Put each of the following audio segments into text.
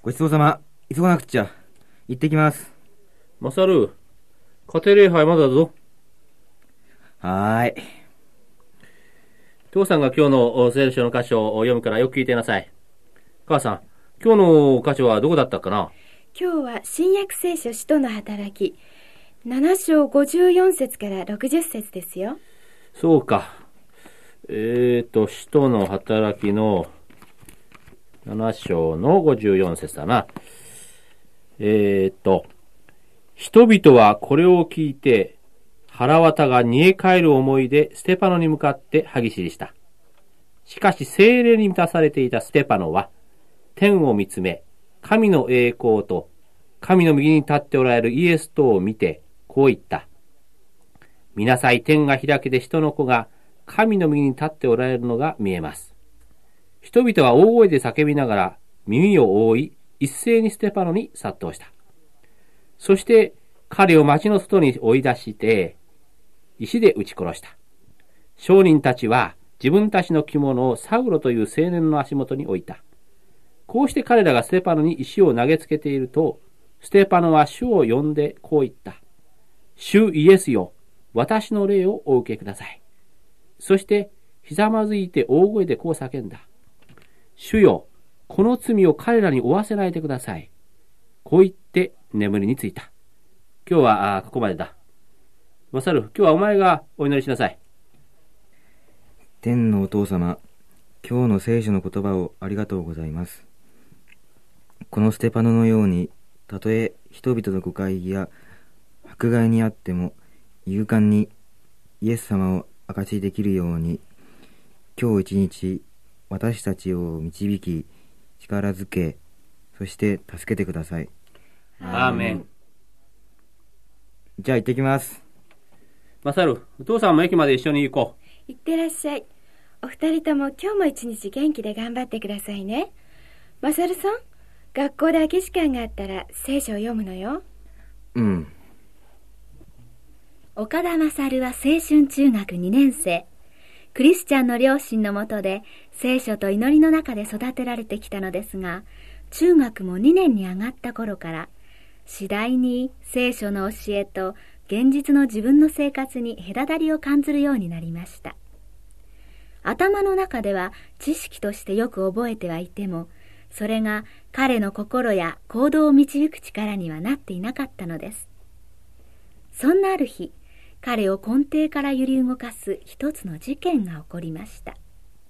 ごちそうさま。急がなくっちゃ。行ってきます。 マサル、家庭礼拝まだだぞ。 はーい。 父さんが今日の聖書の箇所を読むからよく聞いてなさい。母さん、今日の箇所はどこだったかな？ 今日は新約聖書使徒の働き7章54節から60節ですよ。 そうか。使徒の働きの7章の54節だな。人々はこれを聞いて、腹渡が煮え返る思いでステパノに向かって歯ぎしりした。しかし聖霊に満たされていたステパノは、天を見つめ、神の栄光と神の右に立っておられるイエスとを見て、こう言った。見なさい、天が開けて人の子が神の右に立っておられるのが見えます。人々は大声で叫びながら耳を覆い、一斉にステパノに殺到した。そして彼を町の外に追い出して、石で撃ち殺した。商人たちは自分たちの着物をサウロという青年の足元に置いた。こうして彼らがステパノに石を投げつけていると、ステパノは主を呼んでこう言った。主イエスよ、私の霊をお受けください。そしてひざまずいて大声でこう叫んだ。主よ、この罪を彼らに負わせないでください。こう言って眠りについた。今日はここまでだ。マサル、今日はお前がお祈りしなさい。 天のお父様、今日の聖書の言葉をありがとうございます。このステパノのように、たとえ人々の誤解や迫害にあっても勇敢にイエス様を証しできるように、今日一日私たちを導き力づけ、そして助けてください。 アーメン。 じゃあ行ってきます。 マサル、お父さんも駅まで一緒に行こいってらっしゃい。お二人とも今日も一日元気で頑張ってくださいね。マサルさん、学校で空き時間があったら聖書を読むのよ。 うん。 岡田勝は青春中学2年生。クリスチャンの両親のもとで聖書と祈りの中で育てられてきたのですが、中学も2年に上がった頃から次第に聖書の教えと現実の自分の生活に隔たりを感じるようになりました。頭の中では知識としてよく覚えてはいても、それが彼の心や行動を導く力にはなっていなかったのです。そんなある日、彼を根底から揺り動かす一つの事件が起こりました。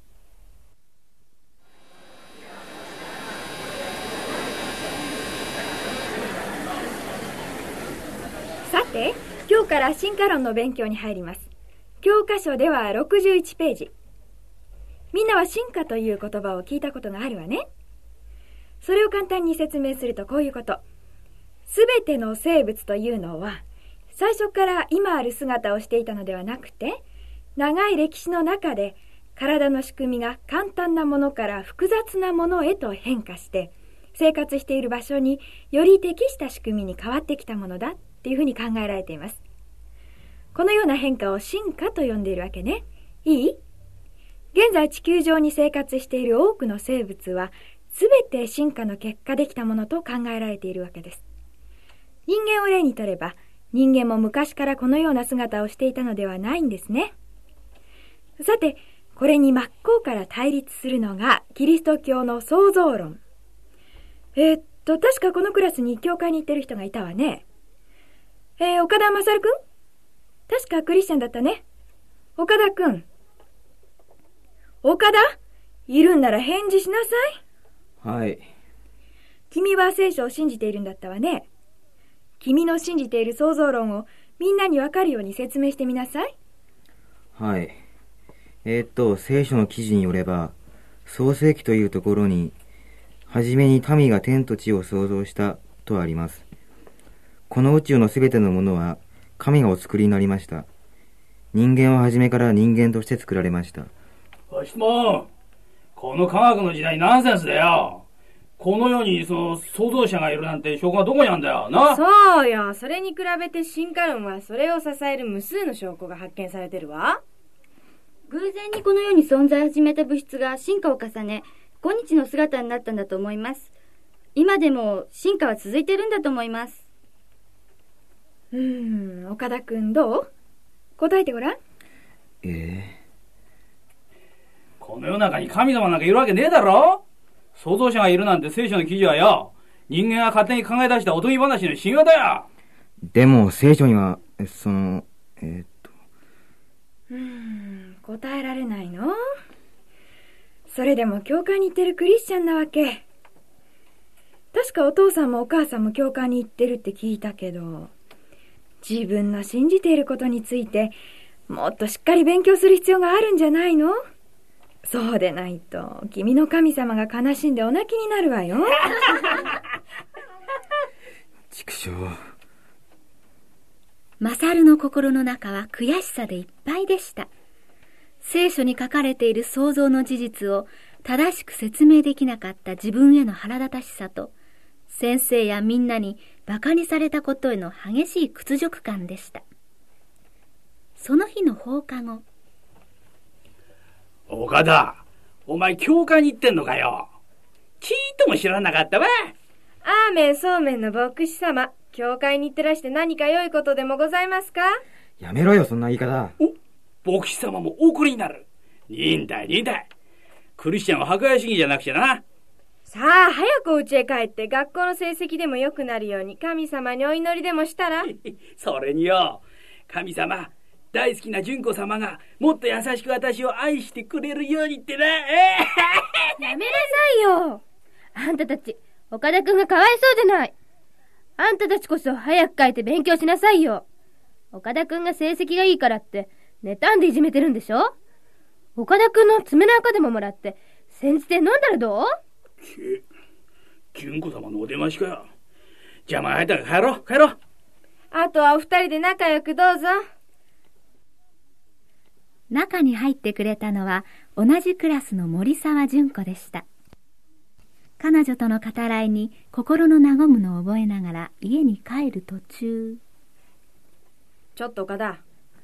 さて、今日から進化論の勉強に入ります。教科書では61ページ。みんなは進化という言葉を聞いたことがあるわね。それを簡単に説明するとこういうこと。すべての生物というのは、最初から今ある姿をしていたのではなくて、長い歴史の中で体の仕組みが簡単なものから複雑なものへと変化して、生活している場所により適した仕組みに変わってきたものだっていうふうに考えられています。このような変化を進化と呼んでいるわけね。いい？現在地球上に生活している多くの生物は、すべて進化の結果できたものと考えられているわけです。人間を例にとれば、人間も昔からこのような姿をしていたのではないんですね。さて、これに真っ向から対立するのがキリスト教の創造論。確かこのクラスに教会に行ってる人がいたわね。岡田勝くん？確かクリスチャンだったね。岡田くん。岡田？いるんなら返事しなさはい。 君は聖書を信じているんだったわね。君の信じている創造論をみんなにわかるように説明してみなさい。 はい。聖書の記事によれば、創世記というところに、はじめに神が天と地を創造したとあります。この宇宙のすべてのものは神がお作りになりました。人間ははじめから人間として作られました。 質問。この科学の時代ナンセンスだよ。この世にその創造者がいるなんて証拠がどこにあるんだよな。 そうよ。それに比べて進化論はそれを支える無数の証拠が発見されてるわ。 偶然にこの世に存在を始めた物質が進化を重ね、今日の姿になったんだと思います。 今でも進化は続いてるんだと思います。 岡田くんどう？答えてごらん。 この世の中に神様なんかいるわけねえだろ。創造者がいるなんて聖書の記事はよ、人間が勝手に考え出したおとぎ話の神話だよ。 でも聖書には答えられないの？それでも教会に行ってるクリスチャンなわけ。確かお父さんもお母さんも教会に行ってるって聞いたけど、自分の信じていることについてもっとしっかり勉強する必要があるんじゃないの？そうでないと君の神様が悲しんでお泣きになるわよ。 畜生。 マサルの心の中は悔しさでいっぱいでした。聖書に書かれている創造の事実を正しく説明できなかった自分への腹立たしさと、先生やみんなに馬鹿にされたことへの激しい屈辱感でした。その日の放課後。 岡田、お前教会に行ってんのかよ。ちいとも知らなかったわ。 アーメンそうめんの牧師様、教会に行ってらして何か良いことでもございますか？ やめろよ、そんな言い方。 牧師様もお怒りになる。いいんだい。クリスチャンは迫害主義じゃなくちゃな。 さあ、早くお家へ帰って学校の成績でも良くなるように神様にお祈りでもしたら。 それによ、神様、大好きな純子様がもっと優しく私を愛してくれるようにってな。 やめなさいよ。あんたたち、岡田くんがかわいそうじゃない。あんたたちこそ早く帰って勉強しなさいよ。岡田くんが成績がいいからって妬んでいじめてるんでしょ。岡田くんの爪の赤でももらって煎じて飲んだらどう？ 純子様のお出ましかよ。邪魔あえたから帰ろう。 あとはお二人で仲良くどうぞ。 中に入ってくれたのは同じクラスの森沢純子でした。彼女との語らいに心の和むのを覚えながら家に帰る途中。 ちょっと岡田。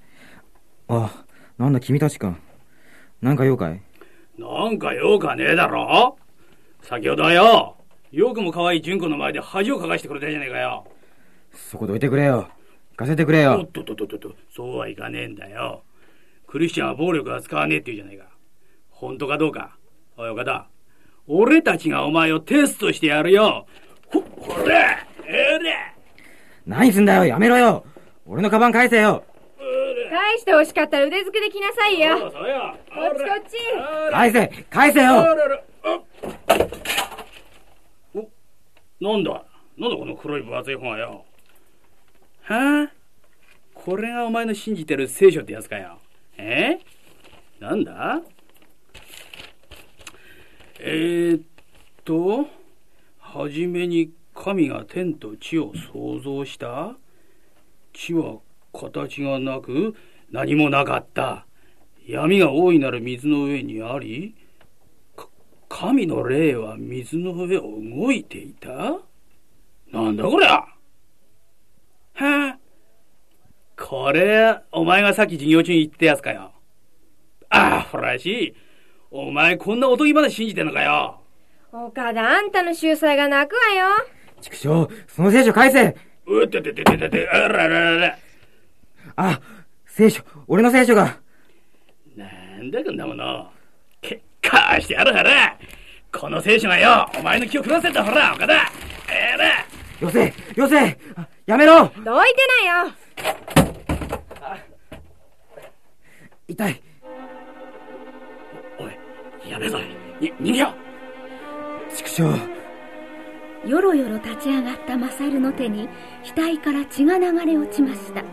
なんだ君たちか。なんか用かい？ なんか用かねえだろ。先ほどはよ、よくも可愛い純子の前で恥をかかしてくれたじゃねえかよ。 そこどいてくれよ。行かせてくれよ。 おっと、そうはいかねえんだよ。クリスチャンは暴力は使わねえって言うじゃないか。本当かどうか。おい岡田、俺たちがお前をテストしてやるよ。ほれ。 何すんだよ、やめろよ。俺のカバン返せよ。 返して欲しかったら腕ずくできなさいよ。 そうよ。 こっち。 返せよ。 なんだこの黒い分厚い本はよ。はあ？これがお前の信じてる聖書ってやつかよ。なんだ？はじめに神が天と地を創造した。地は形がなく何もなかった。闇が大いなる水の上にあり、神の霊は水の上を動いていた。なんだこりゃ。はあ、これお前がさっき授業中に言ったやつかよ。ほらし、お前こんなおとぎ話信じてんのかよ。 岡田、あんたの秀才が泣くわよ。 畜生、その聖書返せ。聖書、俺の聖書が。 なんだこんなもの。貸してやるから。この聖書がよ、お前の気を狂わせた。ほら岡田。 よせ、やめろ。 どいてなよ。 痛い。 おい、やめぞ。逃げよう。畜生。 よろよろ立ち上がったマサルの手に額から血が流れ落ちました。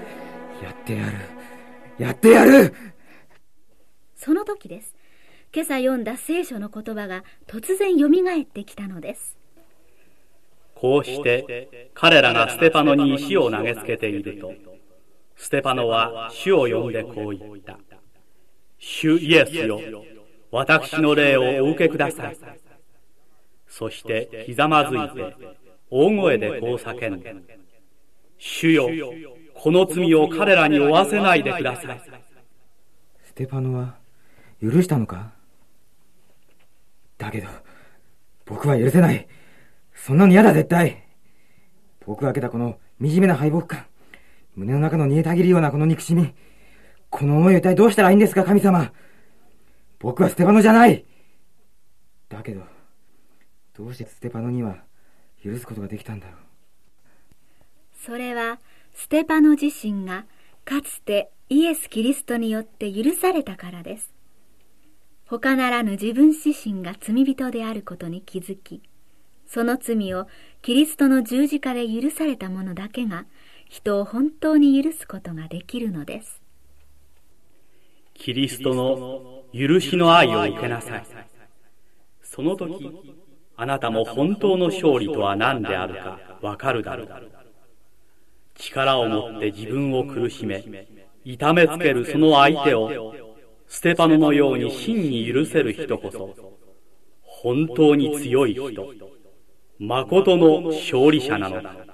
やってやる。 その時です。今朝読んだ聖書の言葉が突然よみがえってきたのです。 こうして彼らがステパノに石を投げつけていると、ステパノは主を呼んでこう言った。主イエスよ、私の霊をお受けください。そしてひざまずいて大声でこう叫んで、主よ、この罪を彼らに負わせないでください。 ステパノは許したのか？だけど僕は許せない。 そんなの嫌だ、絶対。僕が受けたこの惨めな敗北感、胸の中の煮えたぎるようなこの憎しみ、この思いを一体どうしたらいいんですか、神様。僕はステパノじゃない。だけど、どうしてステパノには許すことができたんだろう。 それはステパノ自身がかつてイエス・キリストによって許されたからです。他ならぬ自分自身が罪人であることに気づき、その罪をキリストの十字架で許された者だけが人を本当に許すことができるのです。 キリストの許しの愛を受けなさい。その時、あなたも本当の勝利とは何であるかわかるだろう。力を持って自分を苦しめ、痛めつけるその相手を、ステパノのように真に許せる人こそ、本当に強い人、誠の勝利者なのだ。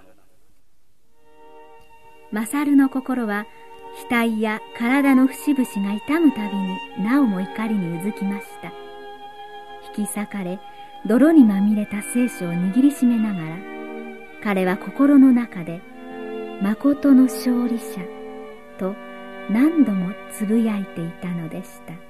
マサルの心は、額や体の節々が痛むたびになおも怒りにうずきました。引き裂かれ、泥にまみれた聖書を握りしめながら、彼は心の中で、誠の勝利者と何度もつぶやいていたのでした。